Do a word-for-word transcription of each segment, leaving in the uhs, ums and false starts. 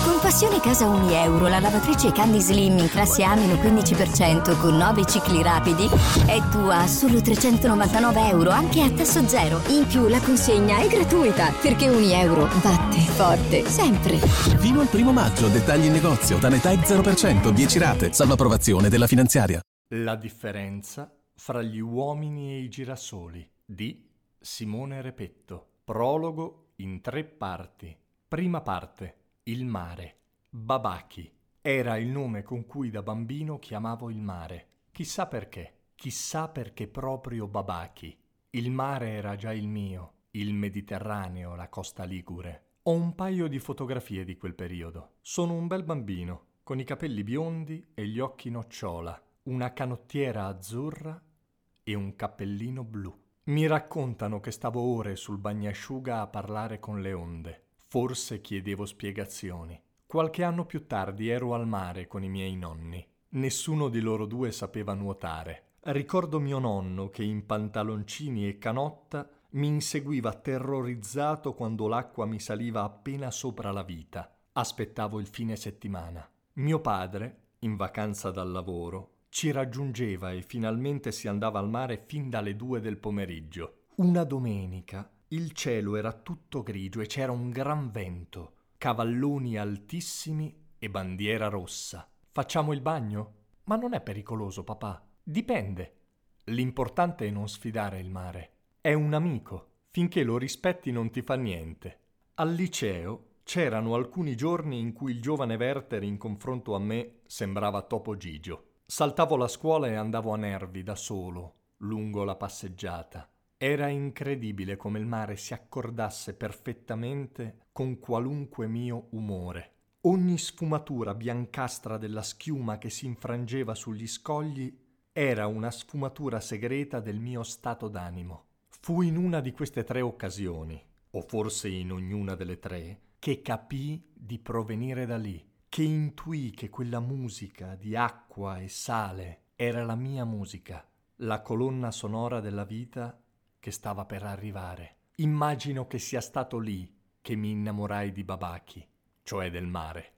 Con Passione Casa ogni euro, la lavatrice Candy Slim in classe A meno quindici per cento con nove cicli rapidi è tua a solo trecentonovantanove euro, anche a tasso zero. In più la consegna è gratuita, perché ogni euro batte forte, sempre. Fino al primo maggio, dettagli in negozio, Tanetech zero per cento, dieci rate, salvo approvazione della finanziaria. La differenza fra gli uomini e i girasoli di Simone Repetto. Prologo in tre parti. Prima parte. Il mare. Babaki. Era il nome con cui da bambino chiamavo il mare. Chissà perché. Chissà perché proprio Babaki. Il mare era già il mio. Il Mediterraneo, la costa ligure. Ho un paio di fotografie di quel periodo. Sono un bel bambino, con i capelli biondi e gli occhi nocciola, una canottiera azzurra e un cappellino blu. Mi raccontano che stavo ore sul bagnasciuga a parlare con le onde. Forse chiedevo spiegazioni. Qualche anno più tardi ero al mare con i miei nonni. Nessuno di loro due sapeva nuotare. Ricordo mio nonno che in pantaloncini e canotta mi inseguiva terrorizzato quando l'acqua mi saliva appena sopra la vita. Aspettavo il fine settimana. Mio padre, in vacanza dal lavoro, ci raggiungeva e finalmente si andava al mare fin dalle due del pomeriggio. Una domenica il cielo era tutto grigio e c'era un gran vento, cavalloni altissimi e bandiera rossa. Facciamo il bagno? Ma non è pericoloso, papà. Dipende. L'importante è non sfidare il mare. È un amico. Finché lo rispetti non ti fa niente. Al liceo c'erano alcuni giorni in cui il giovane Werther in confronto a me sembrava Topo Gigio. Saltavo la scuola e andavo a nervi da solo, lungo la passeggiata. Era incredibile come il mare si accordasse perfettamente con qualunque mio umore. Ogni sfumatura biancastra della schiuma che si infrangeva sugli scogli era una sfumatura segreta del mio stato d'animo. Fu in una di queste tre occasioni, o forse in ognuna delle tre, che capii di provenire da lì, che intuì che quella musica di acqua e sale era la mia musica, la colonna sonora della vita che stava per arrivare. Immagino che sia stato lì che mi innamorai di Babaki, cioè del mare.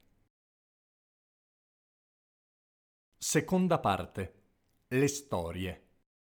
Seconda parte. Le storie.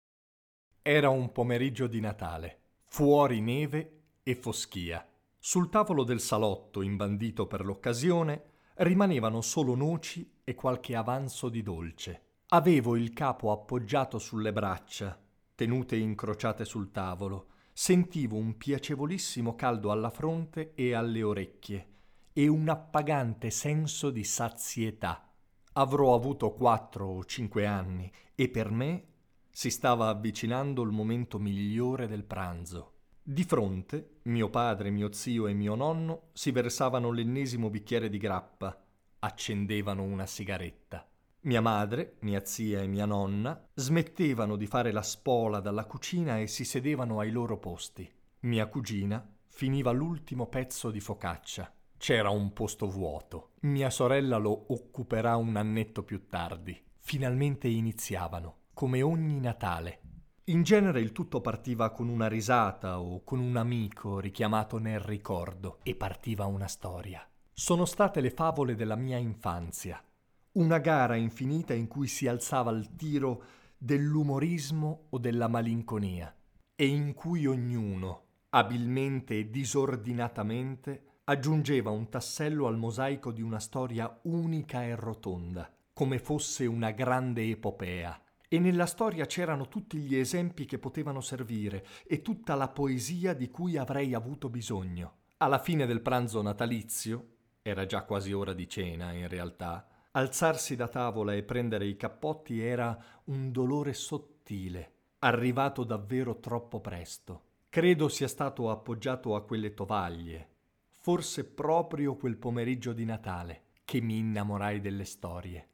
Era un pomeriggio di Natale, fuori neve e foschia. Sul tavolo del salotto, imbandito per l'occasione, rimanevano solo noci e qualche avanzo di dolce. Avevo il capo appoggiato sulle braccia, tenute incrociate sul tavolo. Sentivo un piacevolissimo caldo alla fronte e alle orecchie e un appagante senso di sazietà. Avrò avuto quattro o cinque anni e per me si stava avvicinando il momento migliore del pranzo. Di fronte, mio padre, mio zio e mio nonno si versavano l'ennesimo bicchiere di grappa, accendevano una sigaretta. Mia madre, mia zia e mia nonna smettevano di fare la spola dalla cucina e si sedevano ai loro posti. Mia cugina finiva l'ultimo pezzo di focaccia. C'era un posto vuoto. Mia sorella lo occuperà un annetto più tardi. Finalmente iniziavano, come ogni Natale. In genere il tutto partiva con una risata o con un amico richiamato nel ricordo e partiva una storia. Sono state le favole della mia infanzia. Una gara infinita in cui si alzava il tiro dell'umorismo o della malinconia e in cui ognuno, abilmente e disordinatamente, aggiungeva un tassello al mosaico di una storia unica e rotonda, come fosse una grande epopea. E nella storia c'erano tutti gli esempi che potevano servire e tutta la poesia di cui avrei avuto bisogno. Alla fine del pranzo natalizio, era già quasi ora di cena in realtà, alzarsi da tavola e prendere i cappotti era un dolore sottile, arrivato davvero troppo presto. Credo sia stato appoggiato a quelle tovaglie, forse proprio quel pomeriggio di Natale, che mi innamorai delle storie.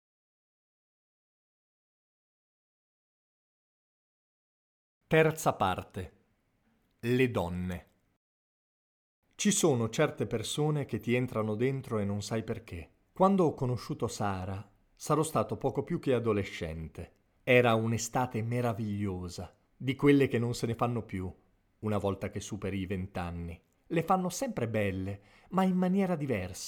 Terza parte. Le donne. Ci sono certe persone che ti entrano dentro e non sai perché. Quando ho conosciuto Sara, sarò stato poco più che adolescente. Era un'estate meravigliosa, di quelle che non se ne fanno più, una volta che superi i vent'anni. Le fanno sempre belle, ma in maniera diversa.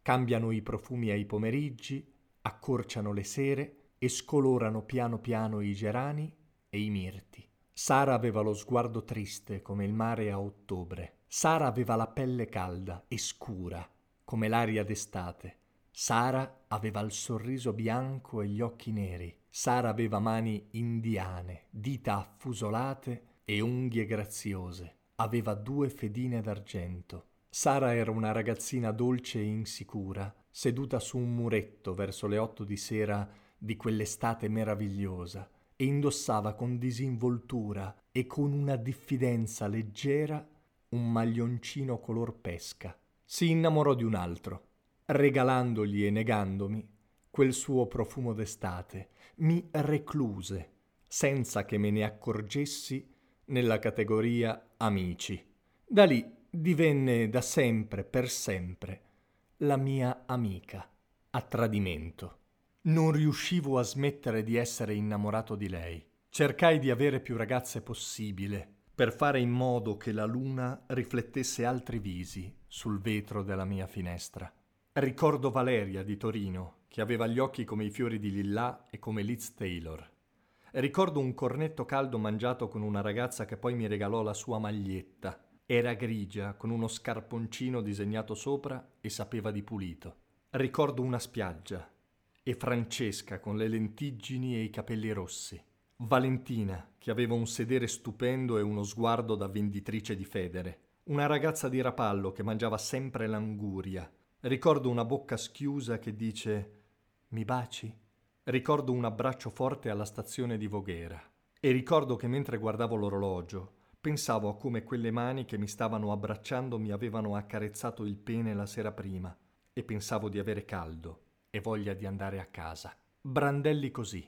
cambiano i profumi ai pomeriggi, accorciano le sere e scolorano piano piano i gerani e i mirti. Sara aveva lo sguardo triste come il mare a ottobre. Sara aveva la pelle calda e scura come l'aria d'estate. Sara aveva il sorriso bianco e gli occhi neri. Sara aveva mani indiane, dita affusolate e unghie graziose. Aveva due fedine d'argento. Sara era una ragazzina dolce e insicura, seduta su un muretto verso le otto di sera di quell'estate meravigliosa, e indossava con disinvoltura e con una diffidenza leggera un maglioncino color pesca. Si innamorò di un altro, regalandogli e negandomi quel suo profumo d'estate. Mi recluse, senza che me ne accorgessi, nella categoria amici. Da lì divenne da sempre, per sempre, la mia amica, a tradimento. Non riuscivo a smettere di essere innamorato di lei. Cercai di avere più ragazze possibile, per fare in modo che la luna riflettesse altri visi sul vetro della mia finestra. Ricordo Valeria di Torino, che aveva gli occhi come i fiori di Lillà e come Liz Taylor. Ricordo un cornetto caldo mangiato con una ragazza che poi mi regalò la sua maglietta. Era grigia, con uno scarponcino disegnato sopra e sapeva di pulito. Ricordo una spiaggia e Francesca con le lentiggini e i capelli rossi. Valentina, che aveva un sedere stupendo e uno sguardo da venditrice di federe. Una ragazza di Rapallo che mangiava sempre l'anguria. Ricordo una bocca schiusa che dice «Mi baci?» Ricordo un abbraccio forte alla stazione di Voghera. E ricordo che mentre guardavo l'orologio pensavo a come quelle mani che mi stavano abbracciando mi avevano accarezzato il pene la sera prima e pensavo di avere caldo e voglia di andare a casa. Brandelli così,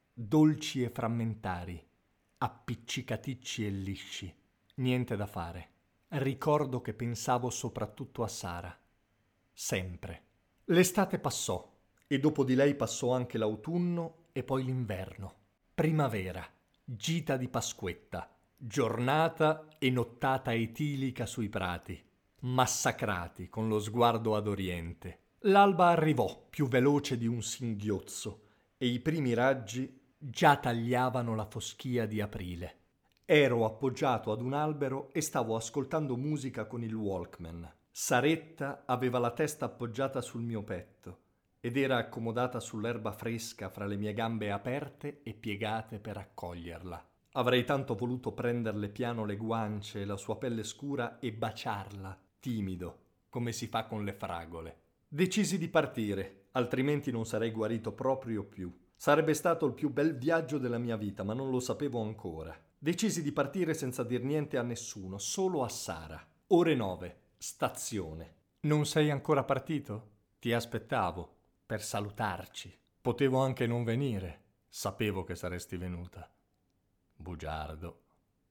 dolci e frammentari, appiccicaticci e lisci, niente da fare. Ricordo che pensavo soprattutto a Sara. Sempre. L'estate passò e dopo di lei passò anche l'autunno e poi l'inverno. Primavera, gita di Pasquetta, giornata e nottata etilica sui prati, massacrati con lo sguardo ad oriente. L'alba arrivò più veloce di un singhiozzo e i primi raggi già tagliavano la foschia di aprile. Ero appoggiato ad un albero e stavo ascoltando musica con il Walkman. Saretta aveva la testa appoggiata sul mio petto ed era accomodata sull'erba fresca fra le mie gambe aperte e piegate per accoglierla. Avrei tanto voluto prenderle piano le guance e la sua pelle scura e baciarla, timido, come si fa con le fragole. Decisi di partire, altrimenti non sarei guarito proprio più. Sarebbe stato il più bel viaggio della mia vita, ma non lo sapevo ancora. Decisi di partire senza dir niente a nessuno, solo a Sara. Ore nove, stazione. Non sei ancora partito? Ti aspettavo, per salutarci. Potevo anche non venire. Sapevo che saresti venuta. Bugiardo.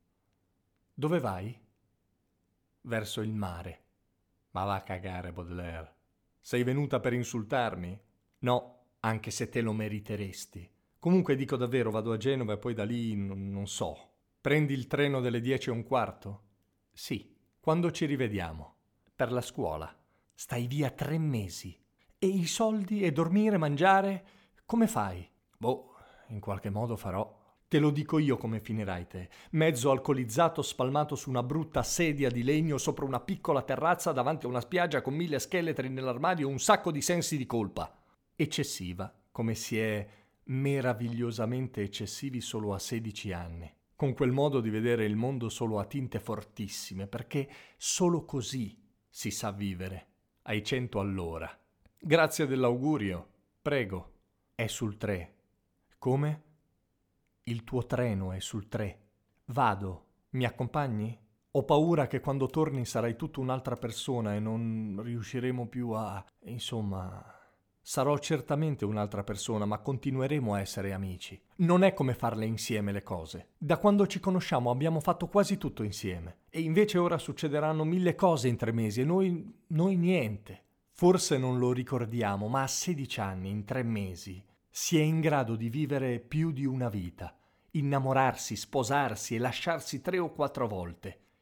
Dove vai? Verso il mare. Ma va a cagare, Baudelaire. Sei venuta per insultarmi? No, anche se te lo meriteresti. Comunque dico davvero, vado a Genova e poi da lì n- non so. Prendi il treno delle dieci e un quarto? Sì. Quando ci rivediamo? Per la scuola. Stai via tre mesi. E i soldi e dormire, mangiare? Come fai? Boh, in qualche modo farò. Te lo dico io come finirai te. Mezzo alcolizzato spalmato su una brutta sedia di legno sopra una piccola terrazza davanti a una spiaggia con mille scheletri nell'armadio e un sacco di sensi di colpa. Eccessiva, come si è meravigliosamente eccessivi solo a sedici anni. Con quel modo di vedere il mondo solo a tinte fortissime, perché solo così si sa vivere, ai cento all'ora. Grazie dell'augurio. Prego. È sul tre. Come? Il tuo treno è sul tre. Vado. Mi accompagni? Ho paura che quando torni sarai tutta un'altra persona e non riusciremo più a... Insomma... Sarò certamente un'altra persona, ma continueremo a essere amici. Non è come farle insieme le cose. Da quando ci conosciamo abbiamo fatto quasi tutto insieme. E invece ora succederanno mille cose in tre mesi e noi... noi niente. Forse non lo ricordiamo, ma a sedici anni, in tre mesi, si è in grado di vivere più di una vita. Innamorarsi, sposarsi e lasciarsi tre o quattro volte.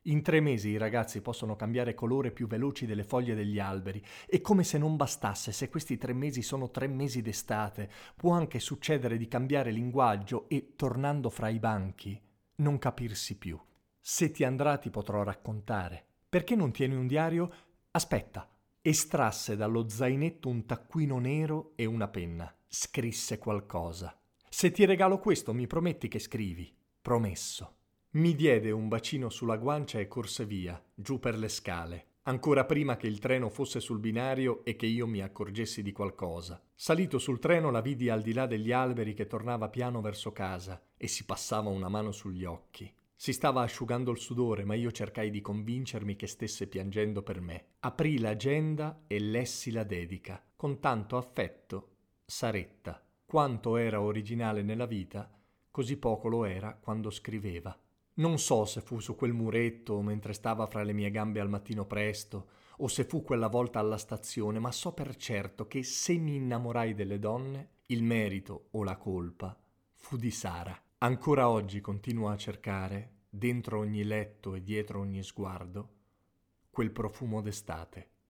In tre mesi i ragazzi possono cambiare colore più veloci delle foglie degli alberi e come se non bastasse, se questi tre mesi sono tre mesi d'estate, può anche succedere di cambiare linguaggio e, tornando fra i banchi, non capirsi più. Se ti andrà ti potrò raccontare. Perché non tieni un diario? Aspetta. Estrasse dallo zainetto un taccuino nero e una penna. Scrisse qualcosa. Se ti regalo questo mi prometti che scrivi? Promesso. Mi diede un bacino sulla guancia e corse via, giù per le scale, ancora prima che il treno fosse sul binario e che io mi accorgessi di qualcosa. Salito sul treno la vidi al di là degli alberi che tornava piano verso casa e si passava una mano sugli occhi. Si stava asciugando il sudore, ma io cercai di convincermi che stesse piangendo per me. Aprì l'agenda e lessi la dedica, con tanto affetto, Saretta. Quanto era originale nella vita, così poco lo era quando scriveva. Non so se fu su quel muretto mentre stava fra le mie gambe al mattino presto, o se fu quella volta alla stazione, ma so per certo che se mi innamorai delle donne, il merito o la colpa fu di Sara. Ancora oggi continuo a cercare, dentro ogni letto e dietro ogni sguardo, quel profumo d'estate.